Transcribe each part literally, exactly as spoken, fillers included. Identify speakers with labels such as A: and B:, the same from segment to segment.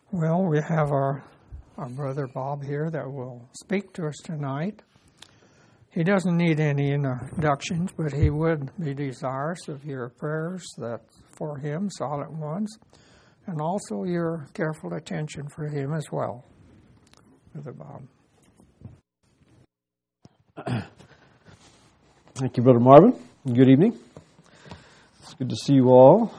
A: Well, we have our, our brother Bob here that will speak to us tonight. He doesn't need any introductions, but he would be desirous of your prayers that for him, silent ones, and also your careful attention for him as well. Brother Bob.
B: Thank you, Brother Marvin. Good evening. It's good to see you all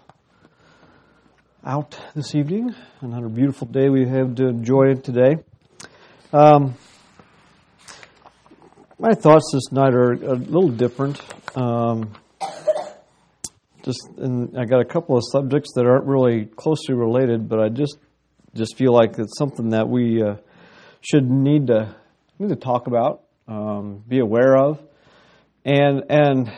B: out this evening. Another beautiful day we have to enjoy today. Um, my thoughts this night are a little different. Um, just, and I got a couple of subjects that aren't really closely related, but I just just feel like it's something that we uh, should need to need to talk about, um, be aware of, and and.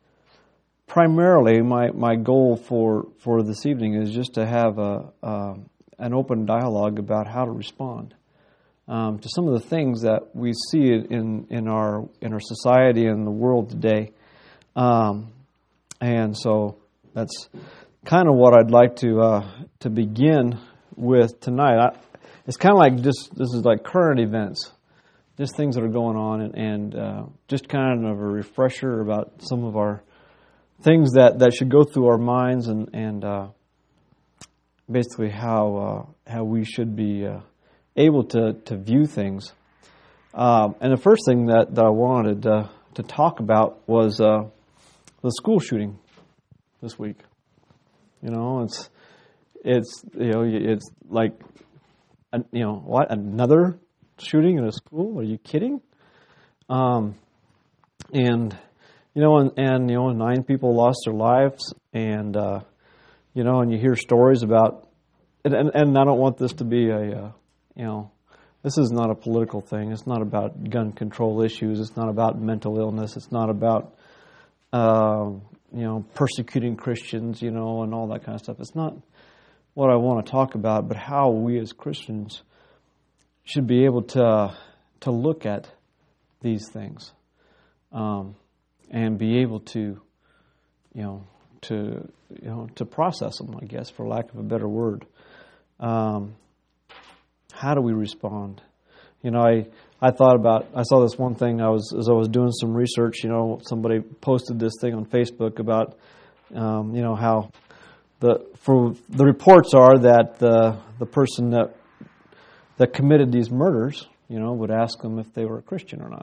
B: Primarily, my, my goal for, for this evening is just to have a, uh, an open dialogue about how to respond um, to some of the things that we see in, in our in our society and the world today. Um, and so that's kind of what I'd like to uh, to begin with tonight. I, it's kind of like just this is like current events, just things that are going on, and, and uh, just kind of a refresher about some of our things that, that should go through our minds, and and uh, basically how uh, how we should be uh, able to, to view things. Um, and the first thing that, that I wanted uh, to talk about was uh, the school shooting this week. You know, it's it's you know it's like you know what another shooting in a school? Are you kidding? Um, and You know, and, and, you know, nine people lost their lives, and, uh, you know, and you hear stories about, and, and, and I don't want this to be a, uh, you know, this is not a political thing. It's not about gun control issues. It's not about mental illness. It's not about, uh, you know, persecuting Christians, you know, and all that kind of stuff. It's not what I want to talk about, but how we as Christians should be able to, to look at these things. Um And be able to, you know, to you know to process them, I guess, for lack of a better word. Um, how do we respond? You know, I, I thought about. I saw this one thing. I was as I was doing some research. You know, somebody posted this thing on Facebook about, um, you know, how the for the reports are that the the person that that committed these murders, you know, would ask them if they were a Christian or not.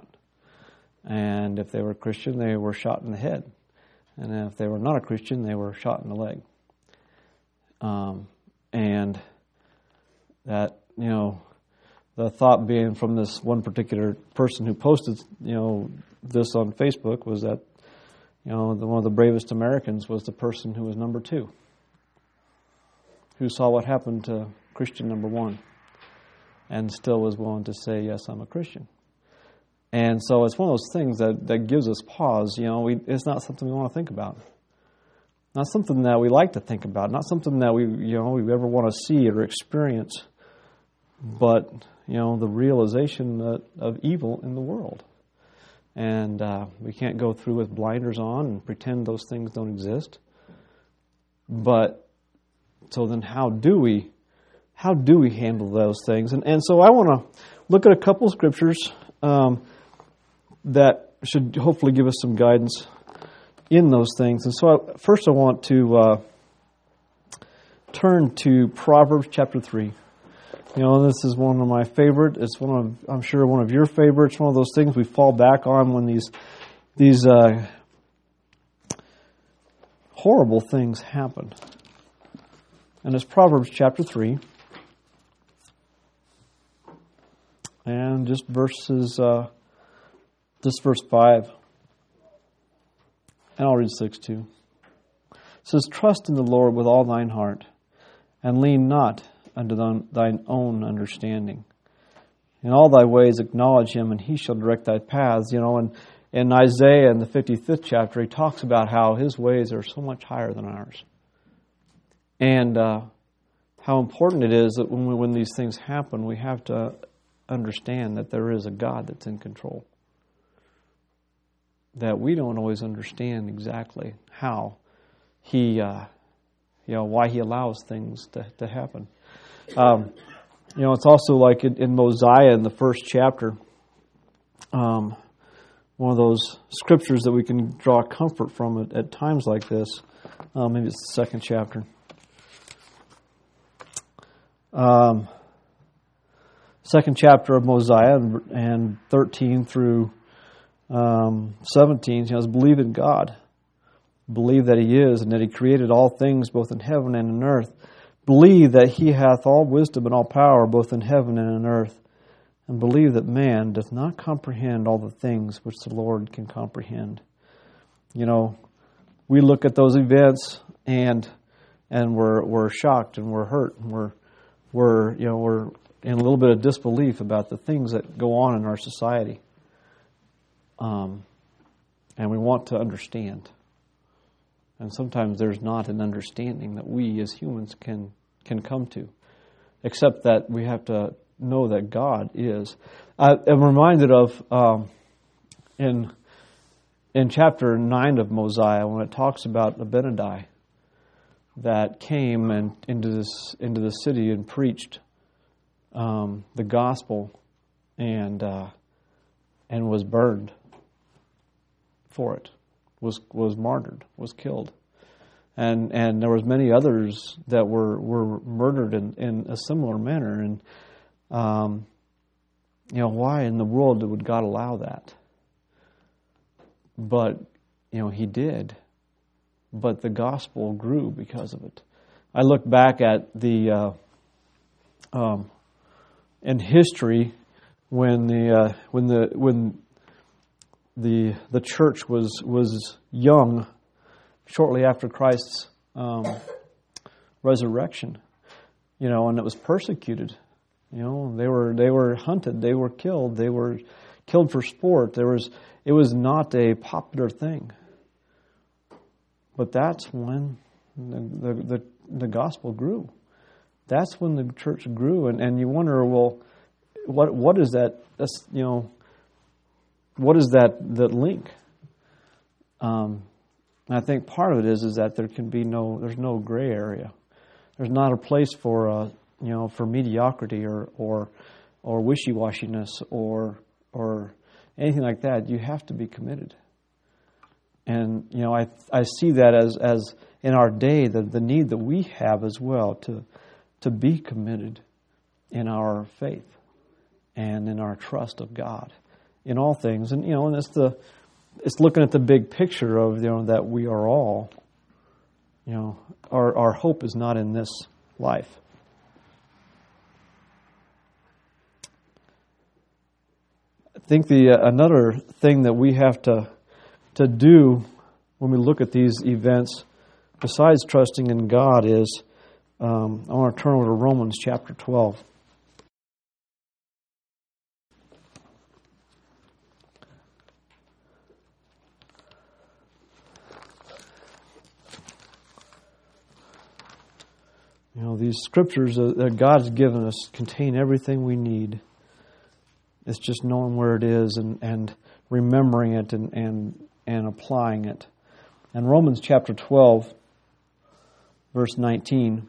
B: And if they were a Christian, they were shot in the head. And if they were not a Christian, they were shot in the leg. Um, and that, you know, the thought being from this one particular person who posted, you know, this on Facebook was that, you know, the, one of the bravest Americans was the person who was number two, who saw what happened to Christian number one and still was willing to say, yes, I'm a Christian. And so it's one of those things that, that gives us pause. You know, we, it's not something we want to think about. Not something that we like to think about. Not something that we, you know, we ever want to see or experience. But, you know, the realization that, of evil in the world. And uh, we can't go through with blinders on and pretend those things don't exist. But, so then how do we, how do we handle those things? And, and so I want to look at a couple of scriptures Um, that should hopefully give us some guidance in those things. And so I, first I want to uh, turn to Proverbs chapter three. You know, this is one of my favorite. It's one of, I'm sure, one of your favorites. One of those things we fall back on when these these uh, horrible things happen. And it's Proverbs chapter three. And just verses, uh, just verse five. And I'll read six too. It says, trust in the Lord with all thine heart, and lean not unto thine own understanding. In all thy ways acknowledge him, and he shall direct thy paths. You know, and in Isaiah, in the fifty-fifth chapter, he talks about how his ways are so much higher than ours. And uh, how important it is that when we, when these things happen, we have to understand that there is a God that's in control. That we don't always understand exactly how He, uh, you know, why He allows things to, to happen. Um, you know, it's also like in, in Mosiah in the first chapter, um, one of those scriptures that we can draw comfort from at, at times like this. Uh, maybe it's the second chapter. Um, second chapter of Mosiah and, and thirteen through um, seventeen says, "Believe in God. Believe that He is, and that He created all things both in heaven and in earth. Believe that He hath all wisdom and all power both in heaven and in earth. And believe that man doth not comprehend all the things which the Lord can comprehend." You know, we look at those events and and we're we're shocked and we're hurt and we're we're you know we're in a little bit of disbelief about the things that go on in our society. Um, and we want to understand. And sometimes there's not an understanding that we as humans can can come to, except that we have to know that God is. I, I'm reminded of um, in in chapter nine of Mosiah when it talks about Abinadi that came and into this into the city and preached um, the gospel and uh, and was burned for it. was was martyred, was killed. And and there was many others that were, were murdered in, in a similar manner. And, um, you know, why in the world would God allow that? But, you know, He did. But the gospel grew because of it. I look back at the, uh, um, in history, when the, uh, when the, when the, the church was, was young, shortly after Christ's um, resurrection, you know, and it was persecuted. You know, they were they were hunted, they were killed, they were killed for sport. There was it was not a popular thing. But that's when the the, the, the gospel grew. That's when the church grew, and, and you wonder, well, what what is that? That's you know, what is that that link? Um. And I think part of it is is that there can be no, there's no gray area. There's not a place for, uh, you know, for mediocrity or or, or wishy-washiness or or anything like that. You have to be committed. And you know, I I see that as as in our day the the need that we have as well to to be committed in our faith and in our trust of God in all things. And you know, and it's the It's looking at the big picture of, you know, that we are all, you know, our our hope is not in this life. I think the uh, another thing that we have to to do when we look at these events, besides trusting in God, is um, I want to turn over to Romans chapter twelve. You know, these scriptures that God's given us contain everything we need. It's just knowing where it is and, and remembering it and, and, and applying it. And Romans chapter twelve, verse nineteen,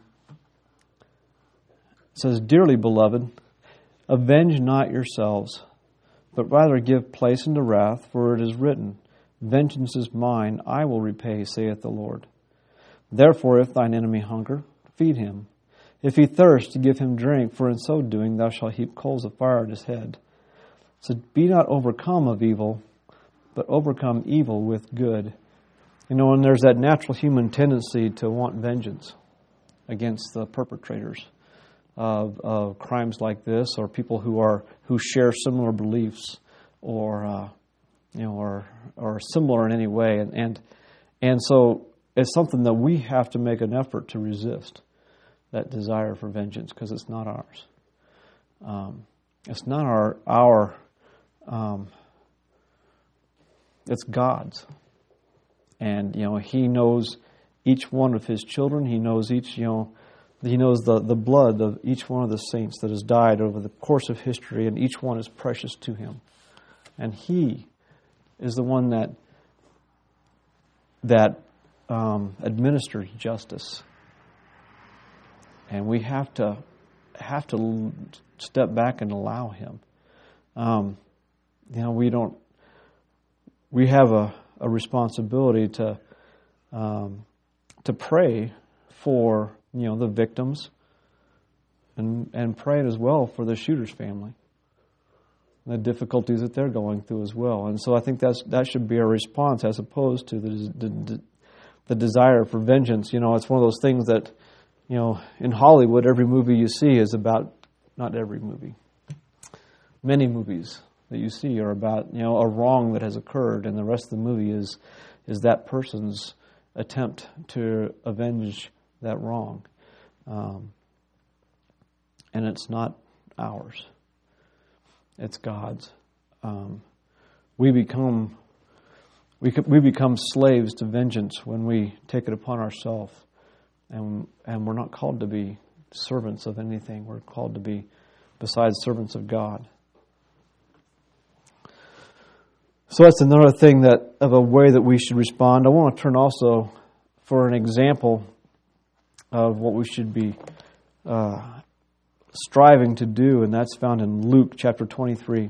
B: says, "Dearly beloved, avenge not yourselves, but rather give place unto wrath, for it is written, Vengeance is mine, I will repay, saith the Lord. Therefore, if thine enemy hunger, feed him. If he thirst, give him drink, for in so doing thou shalt heap coals of fire at his head. So be not overcome of evil, but overcome evil with good." You know, and there's that natural human tendency to want vengeance against the perpetrators of, of crimes like this, or people who are who share similar beliefs, or uh, you know, or or similar in any way, and and and so it's something that we have to make an effort to resist. That desire for vengeance, because it's not ours. Um, it's not our our. Um, it's God's, and you know He knows each one of His children. He knows each you know He knows the the blood of each one of the saints that has died over the course of history, and each one is precious to Him, and He is the one that that um, administers justice. And we have to have to l- step back and allow Him. Um, you know, we don't. We have a, a responsibility to um, to pray for you know the victims, and and pray as well for the shooter's family, the difficulties that they're going through as well. And so I think that's that should be our response as opposed to the the, the desire for vengeance. You know, it's one of those things that, you know, in Hollywood, every movie you see is about, not every movie, many movies that you see are about, you know, a wrong that has occurred, and the rest of the movie is is that person's attempt to avenge that wrong. Um, and it's not ours. It's God's. Um, we become we we become slaves to vengeance when we take it upon ourselves, and and we're not called to be servants of anything. We're called to be, besides, servants of God. So that's another thing that of a way that we should respond. I want to turn also for an example of what we should be uh, striving to do, and that's found in Luke chapter twenty-three.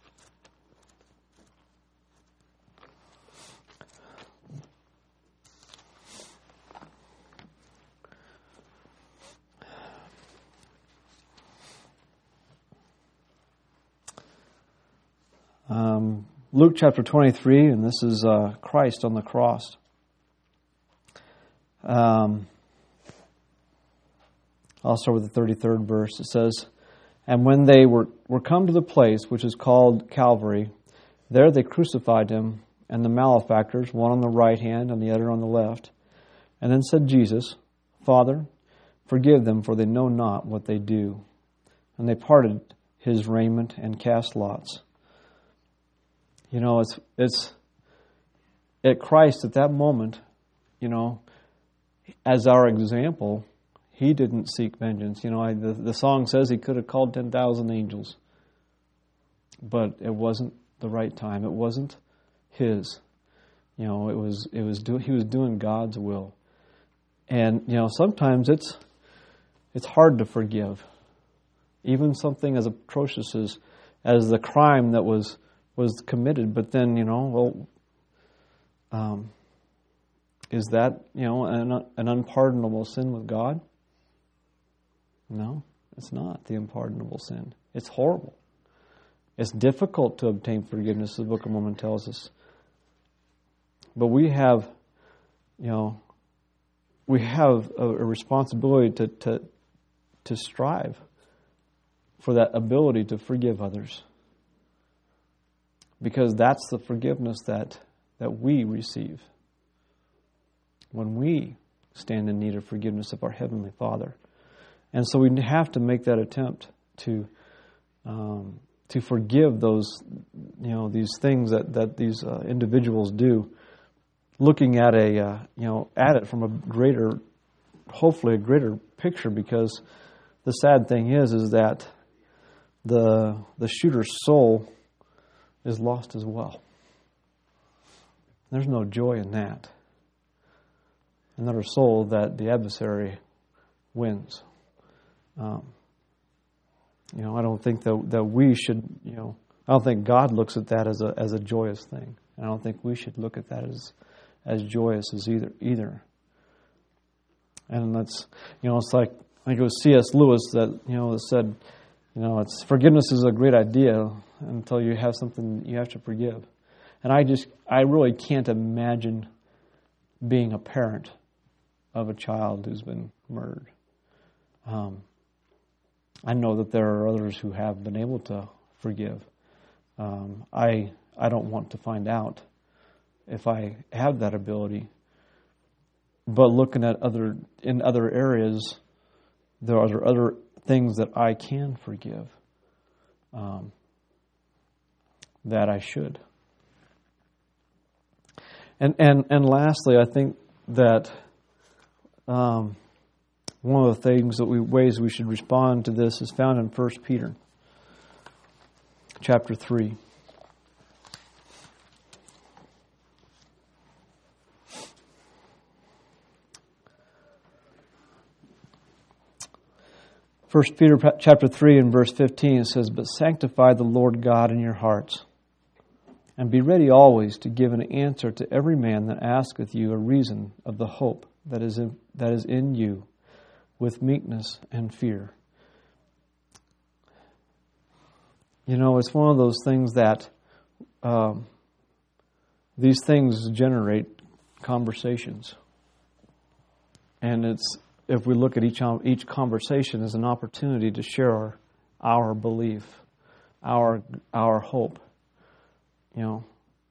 B: Um, Luke chapter twenty-three, and this is uh, Christ on the cross. Um, I'll start with the thirty-third verse. It says, "And when they were, were come to the place which is called Calvary, there they crucified him, and the malefactors, one on the right hand and the other on the left. And then said Jesus, Father, forgive them, for they know not what they do. And they parted his raiment and cast lots." You know, it's it's at Christ at that moment, you know, as our example, he didn't seek vengeance. You know, I, the, the song says he could have called ten thousand angels, but it wasn't the right time. It wasn't his. You know, it was it was do, he was doing God's will. And you know, sometimes it's it's hard to forgive, even something as atrocious as as the crime that was. was committed, but then, you know, well, um, is that, you know, an, an unpardonable sin with God? No, it's not the unpardonable sin. It's horrible. It's difficult to obtain forgiveness, the Book of Mormon tells us. But we have, you know, we have a, a responsibility to, to, to strive for that ability to forgive others. Because that's the forgiveness that, that we receive when we stand in need of forgiveness of our Heavenly Father. And so we have to make that attempt to um, to forgive those, you know, these things that, that these uh, individuals do, looking at a uh, you know at it from a greater, hopefully a greater picture. Because the sad thing is, is that the the shooter's soul is lost as well. There's no joy in that. Another soul that the adversary wins. Um, you know, I don't think that that we should, you know, I don't think God looks at that as a as a joyous thing. I don't think we should look at that as as joyous as either either. And that's, you know, it's like I think it was C S Lewis that, you know, that said, you know, it's forgiveness is a great idea until you have something you have to forgive. And I just, I really can't imagine being a parent of a child who's been murdered. Um, I know that there are others who have been able to forgive. Um, I I don't want to find out if I have that ability. But looking at other in other areas, there are other things that I can forgive, um, that I should. And and and lastly, I think that um, one of the things that we ways we should respond to this is found in First Peter, chapter three. First Peter chapter three and verse fifteen, it says, "But sanctify the Lord God in your hearts, and be ready always to give an answer to every man that asketh you a reason of the hope that is in, that is in you, with meekness and fear." You know, it's one of those things that um, these things generate conversations. And it's if we look at each each conversation as an opportunity to share our, our belief, our our hope. You know,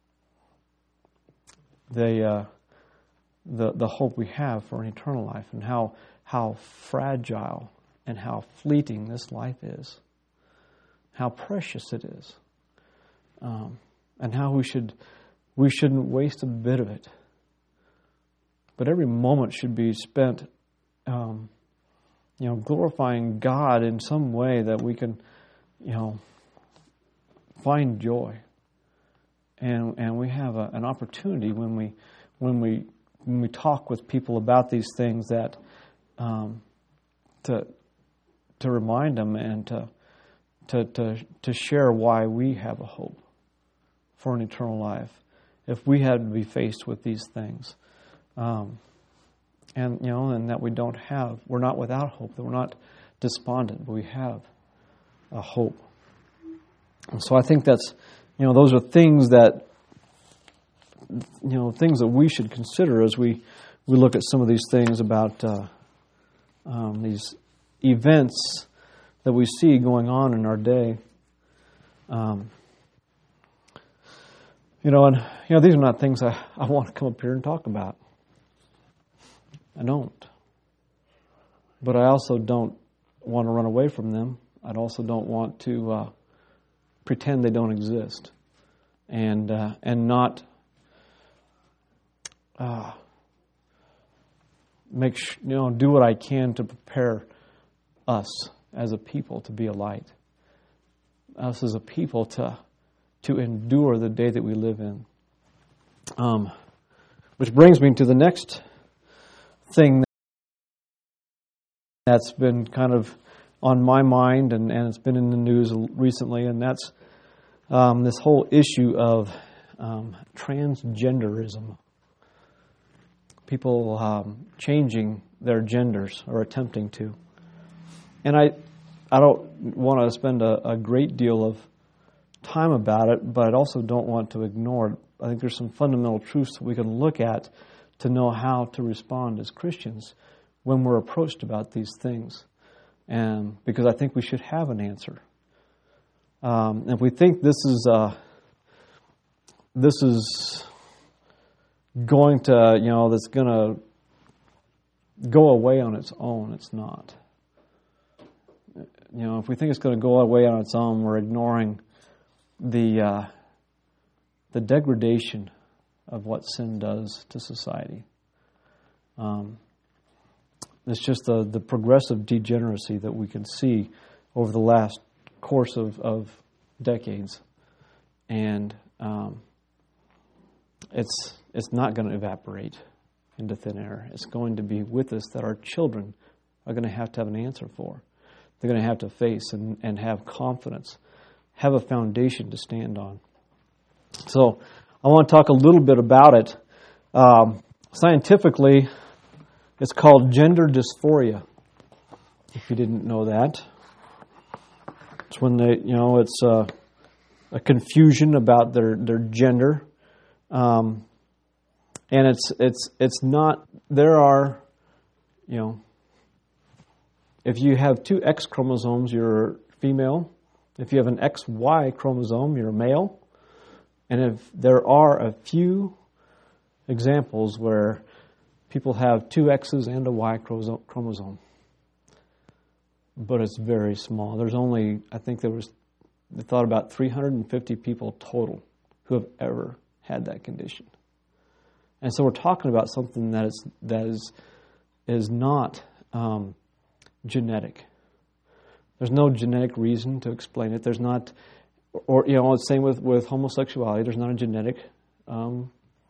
B: the uh, the the hope we have for an eternal life, and how how fragile and how fleeting this life is, how precious it is, um, and how we should we shouldn't waste a bit of it. But every moment should be spent, um, you know, glorifying God in some way that we can, you know, find joy. And and we have a, an opportunity when we when we when we talk with people about these things that um, to to remind them and to to to to share why we have a hope for an eternal life if we had to be faced with these things. Um, and, you know, and that we don't have, we're not without hope, that we're not despondent, but we have a hope. And so I think that's, you know, those are things that, you know, things that we should consider as we, we look at some of these things about uh, um, these events that we see going on in our day. Um, you know, and, you know, these are not things I, I want to come up here and talk about. I don't. But I also don't want to run away from them. I also don't want to uh, pretend they don't exist, and uh, and not uh, make sh- you know do what I can to prepare us as a people to be a light. Us as a people to to endure the day that we live in. Um, which brings me to the next thing that's been kind of on my mind, and, and it's been in the news recently, and that's um, this whole issue of um, transgenderism. People um, changing their genders or attempting to. And I I don't want to spend a, a great deal of time about it, but I also don't want to ignore it. I think there's some fundamental truths that we can look at to know how to respond as Christians when we're approached about these things. And because I think we should have an answer. Um, if we think this is uh, this is going to, you know, that's going to go away on its own, it's not. You know, if we think it's going to go away on its own, we're ignoring the uh, the degradation of what sin does to society. Um, it's just the, the progressive degeneracy that we can see over the last course of, of decades. And um, it's it's not going to evaporate into thin air. It's going to be with us that our children are going to have to have an answer for. They're going to have to face and, and have confidence, have a foundation to stand on. So I want to talk a little bit about it. Um, scientifically, it's called gender dysphoria, if you didn't know that. It's when they, you know, it's uh, a confusion about their, their gender. Um, and it's it's it's not, there are, you know, if you have two X chromosomes, you're female. If you have an X Y chromosome, you're male. And if there are a few examples where people have two X's and a Y chromosome, but it's very small. There's only, I think there was, they thought about three hundred fifty people total who have ever had that condition. And so we're talking about something that is that is is not um, genetic. There's no genetic reason to explain it. There's not, or you know, it's the same with, with homosexuality. There's not a genetic um,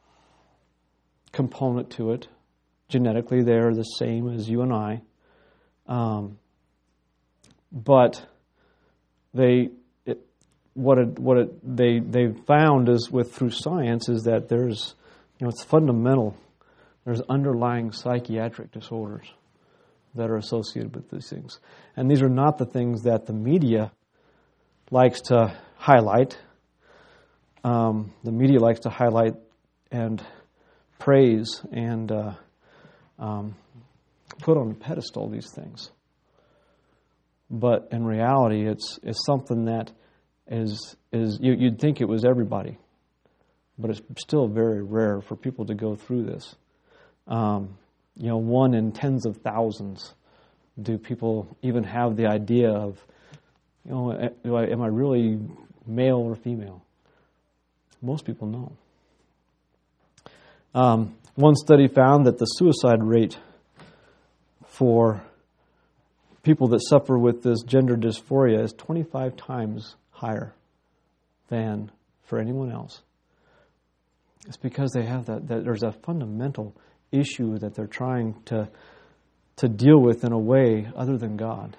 B: component to it. Genetically, they're the same as you and I. Um, but they it, what it, what it, they they found is with through science is that there's you know it's fundamental. There's underlying psychiatric disorders that are associated with these things, and these are not the things that the media likes to highlight. Um, the media likes to highlight and praise and uh, um, put on a pedestal these things. But in reality, it's it's something that is is you, you'd think it was everybody, but it's still very rare for people to go through this. Um, you know, one in tens of thousands do people even have the idea of, you know, do I, am I really male or female? Most people know. Um, one study found that the suicide rate for people that suffer with this gender dysphoria is twenty-five times higher than for anyone else. It's because they have that, that there's a fundamental issue that they're trying to to deal with in a way other than God.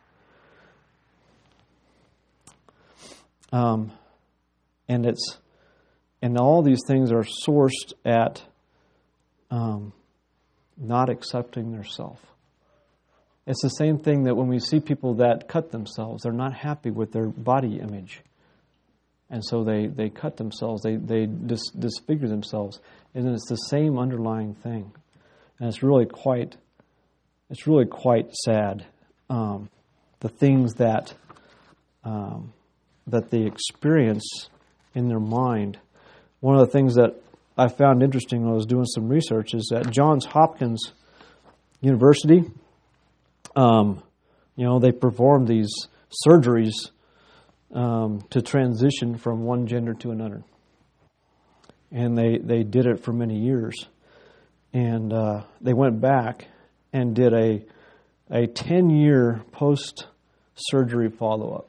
B: Um, and it's and all these things are sourced at um, not accepting their self. It's the same thing that when we see people that cut themselves, they're not happy with their body image. And so they, they cut themselves, they, they dis, disfigure themselves. And it's the same underlying thing. And it's really quite, it's really quite sad. Um, the things that, um, that they experience in their mind. One of the things that I found interesting when I was doing some research is that Johns Hopkins University, um, you know, they performed these surgeries um, to transition from one gender to another. And they, they did it for many years. And uh, they went back and did a a ten-year post-surgery follow-up.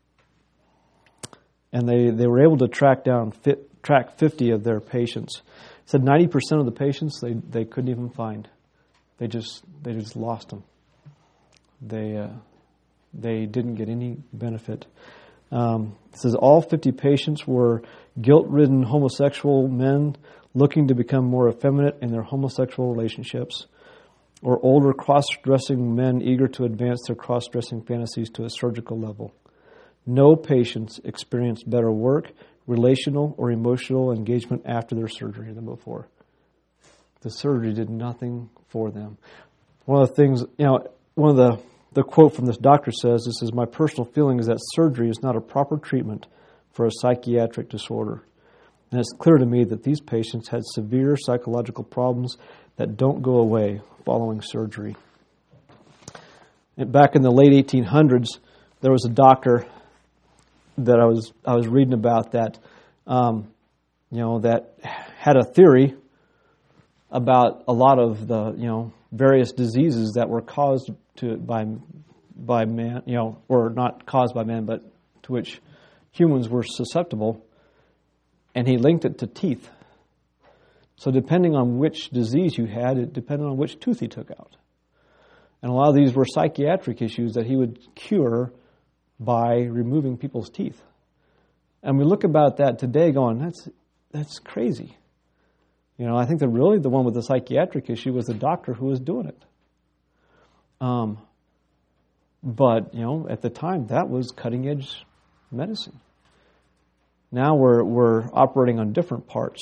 B: And they, they were able to track down fit, track fifty of their patients. It said ninety percent of the patients they, they couldn't even find. They just they just lost them. They uh, they didn't get any benefit. Um, it says all fifty patients were guilt-ridden homosexual men looking to become more effeminate in their homosexual relationships, or older cross-dressing men eager to advance their cross-dressing fantasies to a surgical level. No patients experienced better work, relational, or emotional engagement after their surgery than before. The surgery did nothing for them. One of the things, you know, one of the, the quote from this doctor says, this is, my personal feeling is that surgery is not a proper treatment for a psychiatric disorder. And it's clear to me that these patients had severe psychological problems that don't go away following surgery. And back in the late eighteen hundreds, there was a doctor that I was I was reading about that, um, you know, that had a theory about a lot of the, you know, various diseases that were caused to by by man, you know, or not caused by man, but to which humans were susceptible, and he linked it to teeth. So depending on which disease you had, it depended on which tooth he took out. And a lot of these were psychiatric issues that he would cure by removing people's teeth. And we look about that today going, that's that's crazy. You know, I think that really the one with the psychiatric issue was the doctor who was doing it. Um, but, you know, at the time, that was cutting-edge medicine. Now we're we're operating on different parts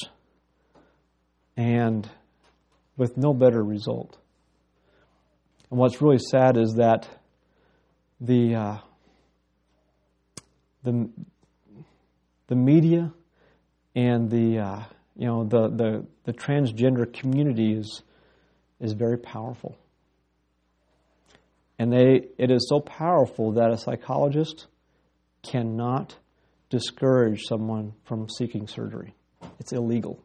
B: and with no better result. And what's really sad is that the uh, the the media and the uh, you know the, the the transgender community is is very powerful, and they it is so powerful that a psychologist cannot discourage someone from seeking surgery. It's illegal.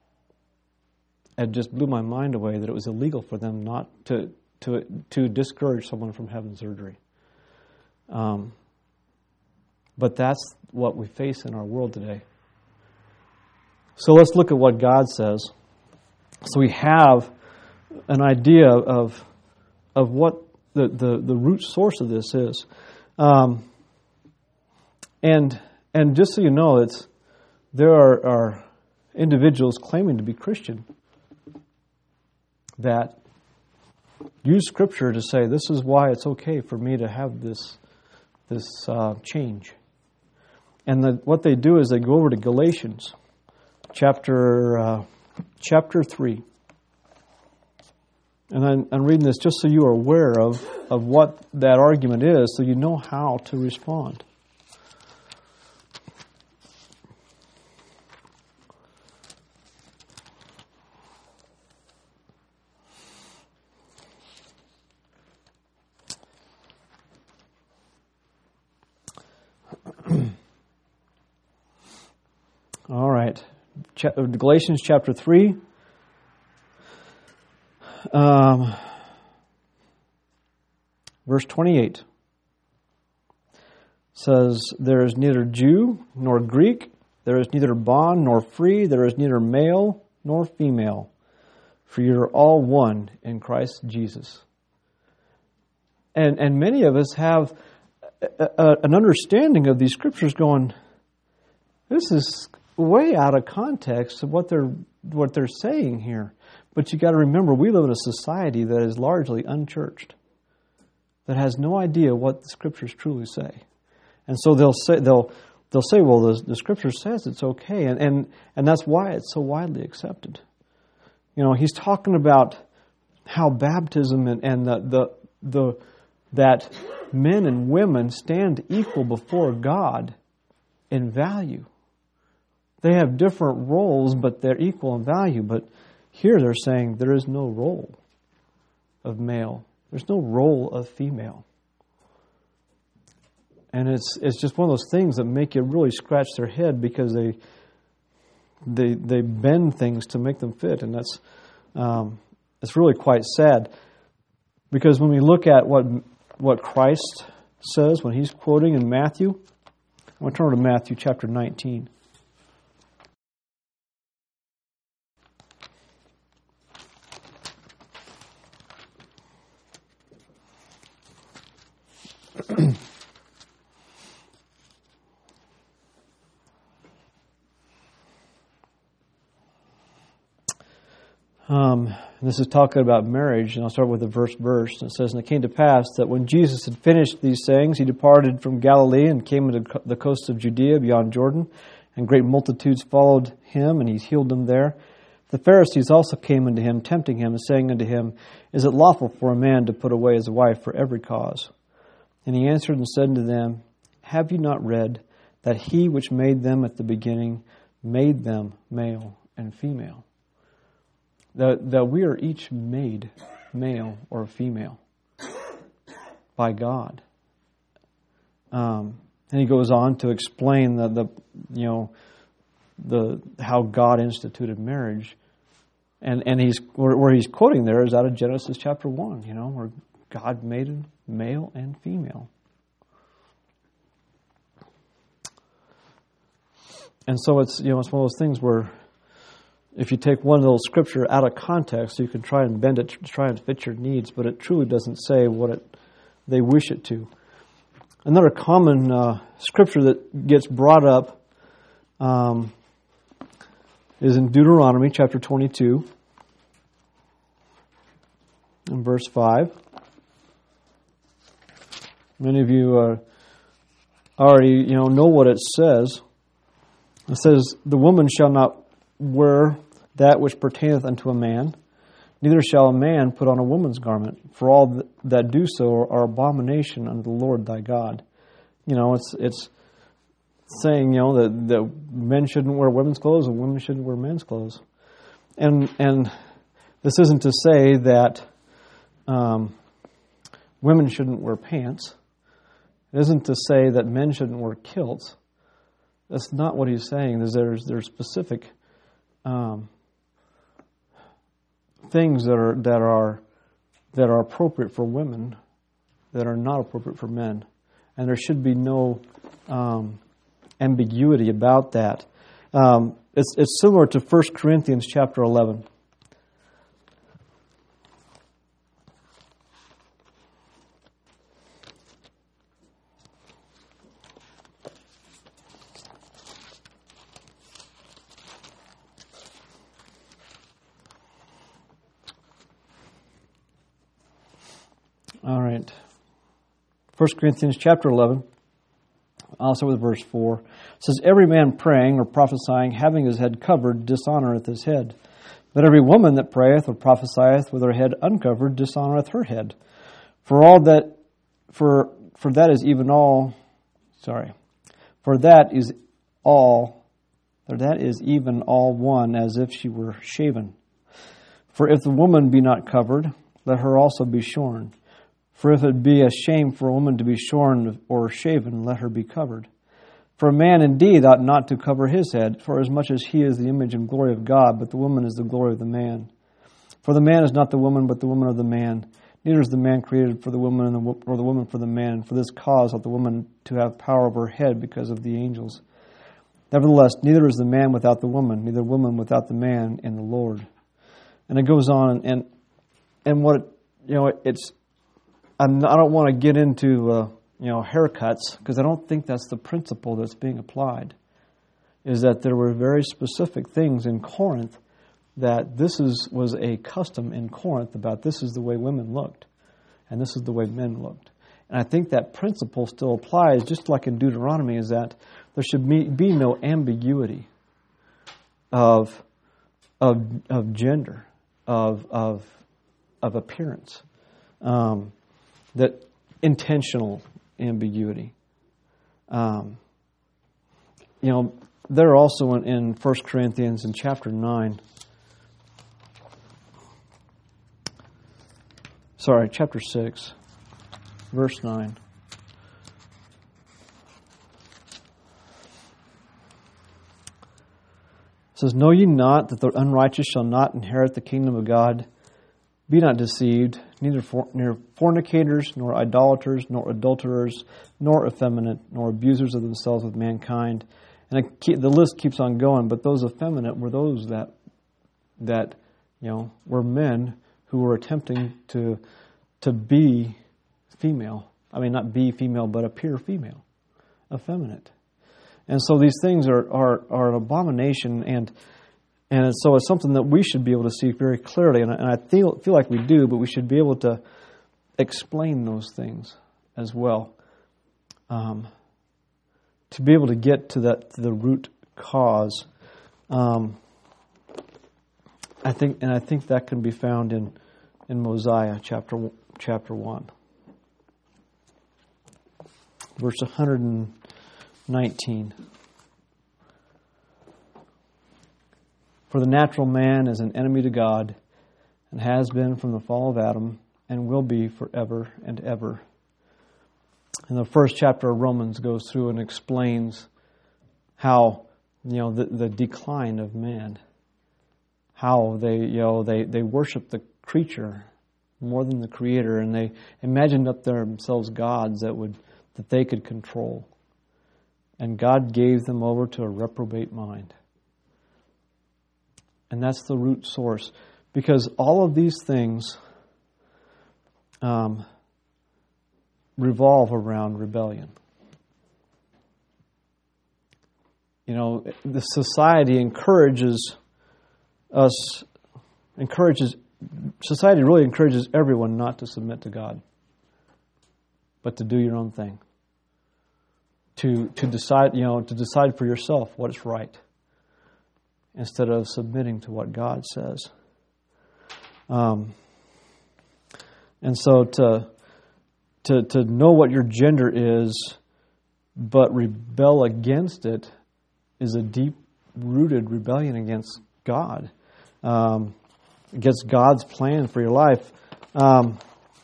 B: It just blew my mind away that it was illegal for them not to to to discourage someone from having surgery. Um, but that's what we face in our world today. So let's look at what God says. So we have an idea of of what the, the, the root source of this is. Um, and and just so you know, it's there are, are individuals claiming to be Christian that use Scripture to say this is why it's okay for me to have this this uh, change. And the, what they do is they go over to Galatians chapter uh, chapter three. And I'm, I'm reading this just so you are aware of, of what that argument is, so you know how to respond. All right. Galatians chapter three. Um, verse twenty-eight says, "There is neither Jew nor Greek, there is neither bond nor free, there is neither male nor female, for you are all one in Christ Jesus." And and many of us have a, a, an understanding of these scriptures going, this is way out of context of what they're what they're saying here. But you got to remember, we live in a society that is largely unchurched, that has no idea what the Scriptures truly say, and so they'll say they'll they'll say, "Well, the, the Scripture says it's okay," and, and and that's why it's so widely accepted. You know, he's talking about how baptism and, and the the the that men and women stand equal before God in value. They have different roles, but they're equal in value. But here they're saying there is no role of male. There's no role of female. And it's it's just one of those things that make you really scratch their head, because they they they bend things to make them fit, and that's um, it's really quite sad. Because when we look at what what Christ says when he's quoting in Matthew, I want to turn to Matthew chapter nineteen. Um, this is talking about marriage, and I'll start with the first verse. It says, "And it came to pass that when Jesus had finished these sayings, he departed from Galilee and came into the coast of Judea beyond Jordan, and great multitudes followed him, and he healed them there. The Pharisees also came unto him, tempting him, and saying unto him, Is it lawful for a man to put away his wife for every cause? And he answered and said unto them, Have you not read that he which made them at the beginning made them male and female?" That, that we are each made male or female by God. Um, and he goes on to explain the, the you know the how God instituted marriage, and and he's where, where he's quoting there is out of Genesis chapter one. You know, where God made it male and female. And so it's you know it's one of those things where, if you take one little scripture out of context, you can try and bend it to try and fit your needs, but it truly doesn't say what it they wish it to. Another common uh, scripture that gets brought up um, is in Deuteronomy chapter twenty-two, in verse five. Many of you uh, already you know know what it says. It says, "The woman shall not wear that which pertaineth unto a man, neither shall a man put on a woman's garment, for all that do so are abomination unto the Lord thy God." You know, it's it's saying, you know, that, that men shouldn't wear women's clothes and women shouldn't wear men's clothes. And and this isn't to say that um, women shouldn't wear pants. It isn't to say that men shouldn't wear kilts. That's not what he's saying. There's there's, there's specific Um, things that are that are that are appropriate for women that are not appropriate for men, and there should be no um, ambiguity about that. Um, it's it's similar to First Corinthians chapter eleven. All right. First Corinthians chapter eleven, also with verse four. It says, every man praying or prophesying, having his head covered, dishonoreth his head. But every woman that prayeth or prophesieth with her head uncovered, dishonoreth her head. For all that, for for that is even all, sorry, for that is all, or that is even all one, as if she were shaven. For if the woman be not covered, let her also be shorn. For if it be a shame for a woman to be shorn or shaven, let her be covered. For a man indeed ought not to cover his head, for as much as he is the image and glory of God, but the woman is the glory of the man. For the man is not the woman, but the woman of the man. Neither is the man created for the woman, and the, or the woman for the man. And for this cause ought the woman to have power over her head because of the angels. Nevertheless, neither is the man without the woman, neither woman without the man in the Lord. And it goes on, and and what it, you know, it, it's. I'm not, I don't want to get into uh, you know haircuts, because I don't think that's the principle that's being applied. Is that there were very specific things in Corinth that this is was a custom in Corinth about this is the way women looked, and this is the way men looked. And I think that principle still applies, just like in Deuteronomy, is that there should be, be no ambiguity of of of gender, of of of appearance, um, that intentional ambiguity. Um, you know, they're also in, in First Corinthians in chapter nine. Sorry, chapter six, verse nine. It says, know ye not that the unrighteous shall not inherit the kingdom of God? Be not deceived, neither for, neither fornicators, nor idolaters, nor adulterers, nor effeminate, nor abusers of themselves with mankind. And I keep, the list keeps on going, but those effeminate were those that, that you know, were men who were attempting to to be female. I mean, not be female, but appear female, effeminate. And so these things are, are, are an abomination, and and so it's something that we should be able to see very clearly. And I, and I feel feel like we do, but we should be able to explain those things as well, um, to be able to get to that to the root cause. Um, I think, and I think that can be found in in Mosiah chapter chapter one, verse one hundred nineteen. For the natural man is an enemy to God, and has been from the fall of Adam, and will be forever and ever. And the first chapter of Romans goes through and explains how, you know, the, the decline of man. How they, you know, they, they worship the creature more than the Creator, and they imagined up themselves gods that would that they could control. And God gave them over to a reprobate mind. And that's the root source. Because all of these things um, revolve around rebellion. You know, the society encourages us, encourages, society really encourages everyone not to submit to God, but to do your own thing. To to decide, you know, to decide for yourself what is right, instead of submitting to what God says. Um, and so to, to to know what your gender is, but rebel against it, is a deep-rooted rebellion against God, um, against God's plan for your life. Um,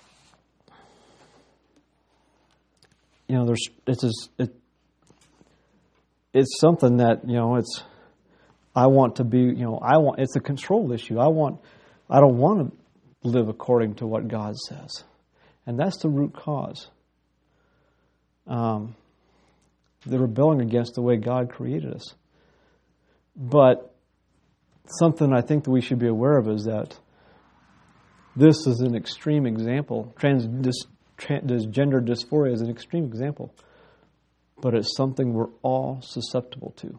B: you know, there's it's just, it, it's something that, you know, it's. I want to be, you know, I want, it's a control issue. I want, I don't want to live according to what God says. And that's the root cause. Um, the rebelling against the way God created us. But something I think that we should be aware of is that this is an extreme example. Trans, this, trans, gender dysphoria is an extreme example. But it's something we're all susceptible to.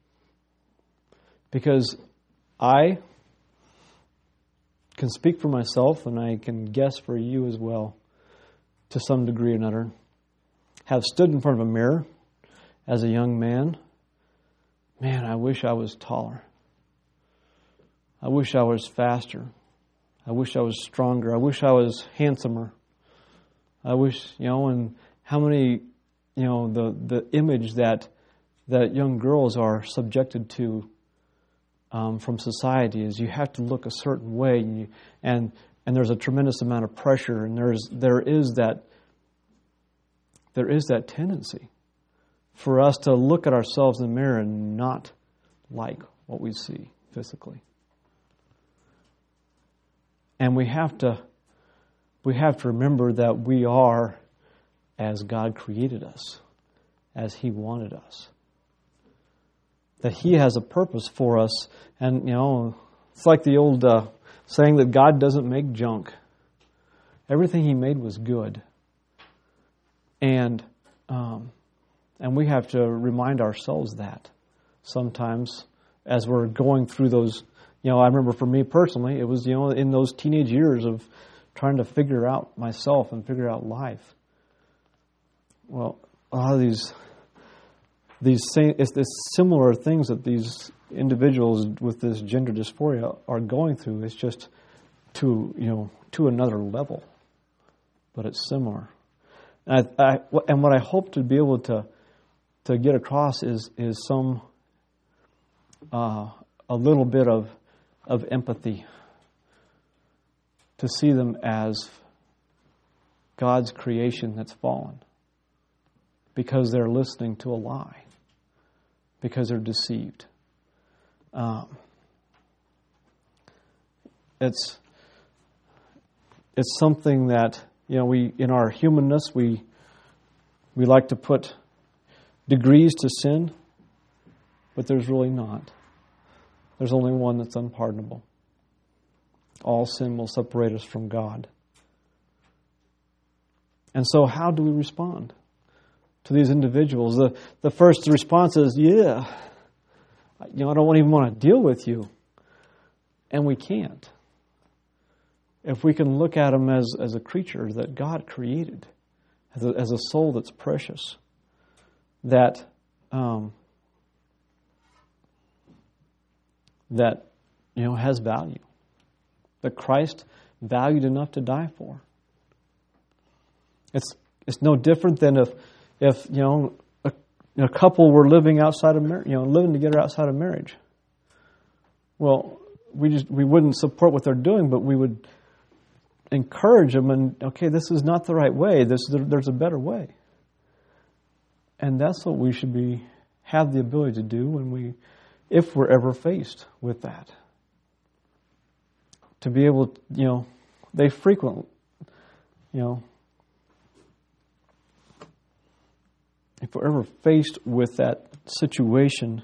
B: Because I can speak for myself, and I can guess for you as well, to some degree or another, have stood in front of a mirror as a young man. Man, I wish I was taller. I wish I was faster. I wish I was stronger. I wish I was handsomer. I wish, you know, and how many, you know, the, the image that that young girls are subjected to um, from society is you have to look a certain way, and, you, and and there's a tremendous amount of pressure, and there's there is that there is that tendency for us to look at ourselves in the mirror and not like what we see physically. And we have to we have to remember that we are as God created us, as He wanted us. That He has a purpose for us. And, you know, it's like the old uh, saying that God doesn't make junk. Everything He made was good. And um, and we have to remind ourselves that sometimes as we're going through those. You know, I remember for me personally, it was, you know, in those teenage years of trying to figure out myself and figure out life. Well, a lot of these, these same, it's this similar things that these individuals with this gender dysphoria are going through. It's just to, you know, to another level, but it's similar. And I, I and what I hope to be able to to get across is is some uh, a little bit of of empathy, to see them as God's creation that's fallen because they're listening to a lie, because they're deceived. Um, it's it's something that, you know, we in our humanness we we like to put degrees to sin, but there's really not. There's only one that's unpardonable. All sin will separate us from God. And so how do we respond to these individuals? The the first response is, yeah, you know, I don't even want to deal with you. And we can't. If we can look at them as, as a creature that God created, as a, as a soul that's precious, that um, that, you know, has value, that Christ valued enough to die for. It's it's no different than if if you know a, a couple were living outside of marriage, you know, living together outside of marriage. Well, we just we wouldn't support what they're doing, but we would encourage them and, okay, this is not the right way. This there, there's a better way, and that's what we should be have the ability to do when we. If we're ever faced with that. To be able to, you know, they frequently, you know, if we're ever faced with that situation,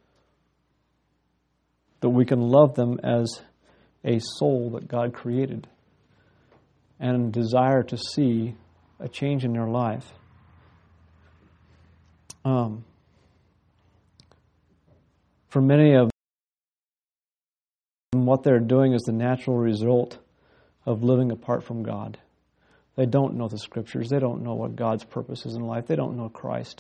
B: that we can love them as a soul that God created and desire to see a change in their life. Um. For many of them, what they're doing is the natural result of living apart from God. They don't know the Scriptures. They don't know what God's purpose is in life. They don't know Christ.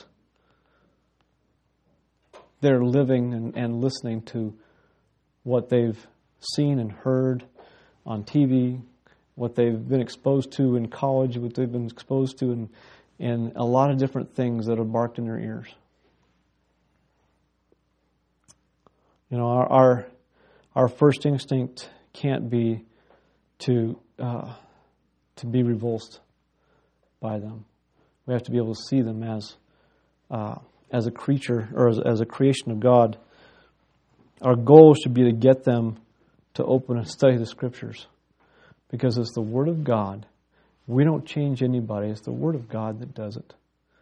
B: They're living and, and listening to what they've seen and heard on T V, what they've been exposed to in college, what they've been exposed to in, in a lot of different things that have barked in their ears. You know, our, our our first instinct can't be to uh, to be revulsed by them. We have to be able to see them as uh, as a creature or as, as a creation of God. Our goal should be to get them to open and study the Scriptures, because it's the Word of God. We don't change anybody. It's the Word of God that does it.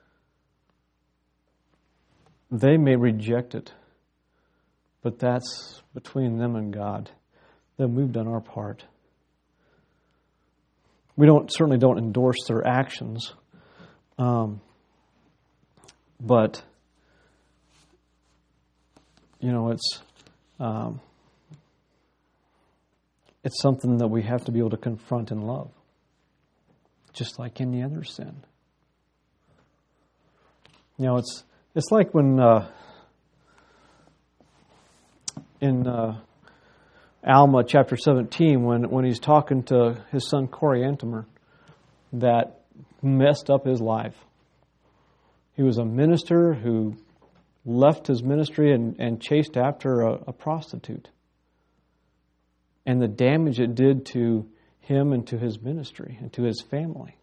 B: They may reject it, but that's between them and God. Then we've done our part. We don't certainly don't endorse their actions, um, but you know it's um, it's something that we have to be able to confront and love. just like any other sin. You know, it's it's like when uh, in uh, Alma chapter seventeen, when, when he's talking to his son Coriantumr, that messed up his life. He was a minister who left his ministry and, and chased after a, a prostitute. And the damage it did to him and to his ministry and to his family.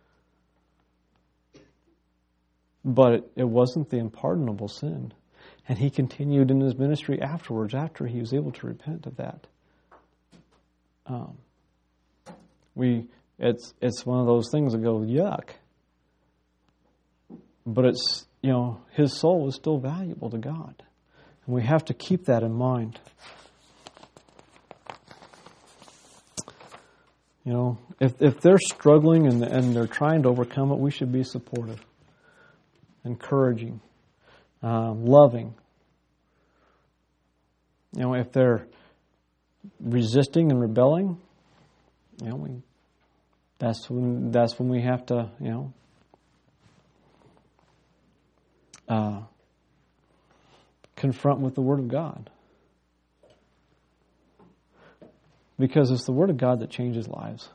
B: But it, it wasn't the unpardonable sin. And he continued in his ministry afterwards, after he was able to repent of that. Um, we, it's it's one of those things that go, yuck. But it's, you know, his soul is still valuable to God. And we have to keep that in mind. You know, if if they're struggling and and they're trying to overcome it, we should be supportive, encouraging, um, loving. You know, if they're resisting and rebelling, you know, we that's when that's when we have to, you know, uh, confront with the Word of God. Because it's the Word of God that changes lives.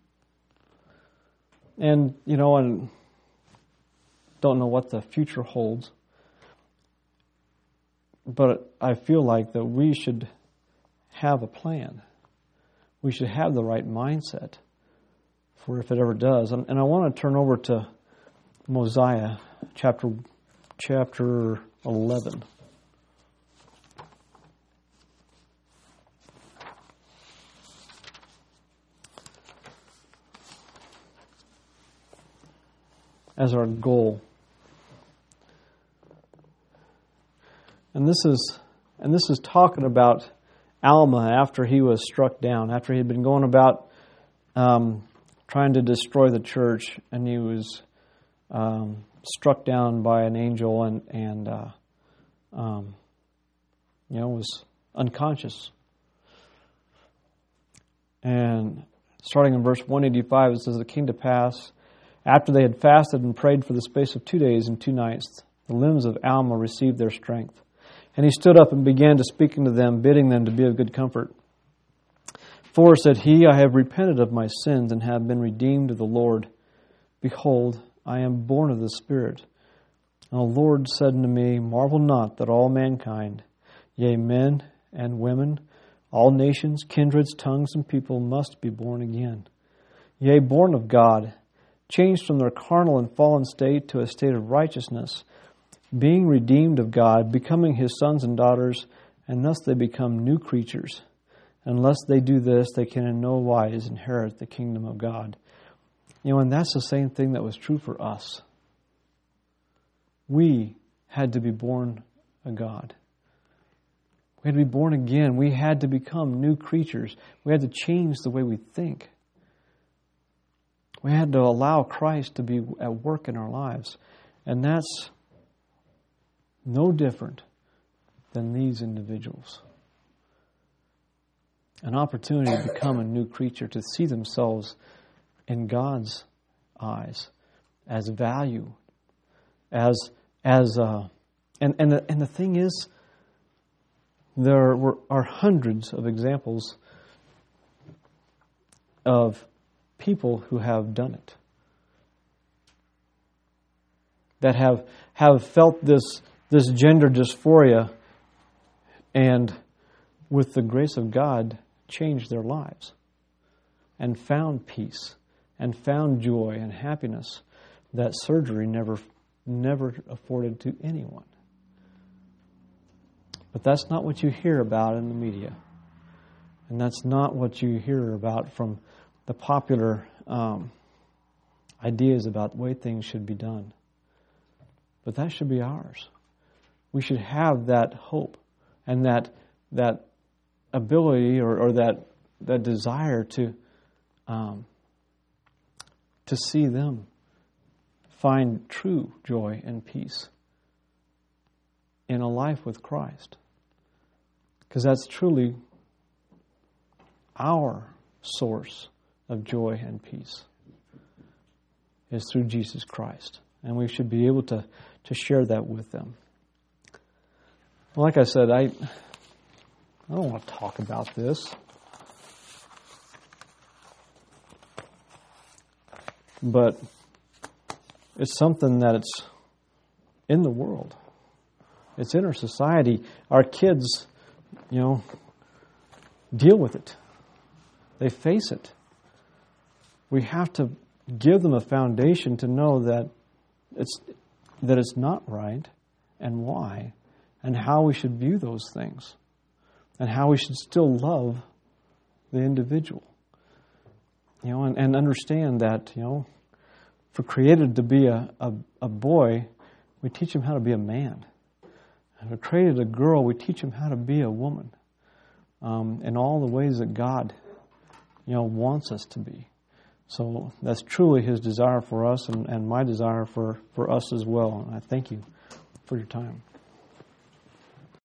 B: And, you know, and don't know what the future holds. But I feel like that we should have a plan. We should have the right mindset for if it ever does. And, and I want to turn over to Mosiah chapter chapter eleven. As our goal. And this is and this is talking about Alma after he was struck down, after he had been going about um, trying to destroy the church, and he was um, struck down by an angel and and uh, um, you know was unconscious. And starting in verse one eighty-five, it says, "It came to pass, after they had fasted and prayed for the space of two days and two nights, the limbs of Alma received their strength. And he stood up and began to speak unto them, bidding them to be of good comfort. For, said he, I have repented of my sins and have been redeemed of the Lord. Behold, I am born of the Spirit. And the Lord said unto me, marvel not that all mankind, yea, men and women, all nations, kindreds, tongues, and people must be born again. Yea, born of God, changed from their carnal and fallen state to a state of righteousness, being redeemed of God, becoming His sons and daughters, and thus they become new creatures. Unless they do this, they can in no wise inherit the kingdom of God." You know, and that's the same thing that was true for us. We had to be born of God. We had to be born again. We had to become new creatures. We had to change the way we think. We had to allow Christ to be at work in our lives. And that's no different than these individuals. An opportunity to become a new creature, to see themselves in God's eyes as value, as as uh, and and the, and the thing is, there were are hundreds of examples of people who have done it, that have have felt this this gender dysphoria, and with the grace of God, changed their lives and found peace and found joy and happiness that surgery never never afforded to anyone. But that's not what you hear about in the media, and that's not what you hear about from the popular um, ideas about the way things should be done. But that should be ours. We should have that hope and that that ability or, or that that desire to um, to see them find true joy and peace in a life with Christ, because that's truly our source of joy and peace. is through Jesus Christ. And we should be able to, to share that with them. Like I said, I, I don't want to talk about this. But it's something that it's in the world. It's in our society. Our kids, you know, deal with it. They face it. We have to give them a foundation to know that it's that it's not right, and why, and how we should view those things, and how we should still love the individual. You know, and, and understand that, you know, if we're created to be a, a, a boy, we teach him how to be a man. And if we're created a girl, we teach him how to be a woman. Um, in all the ways that God, you know, wants us to be. So that's truly His desire for us, and, and my desire for, for us as well. And I thank you for your time.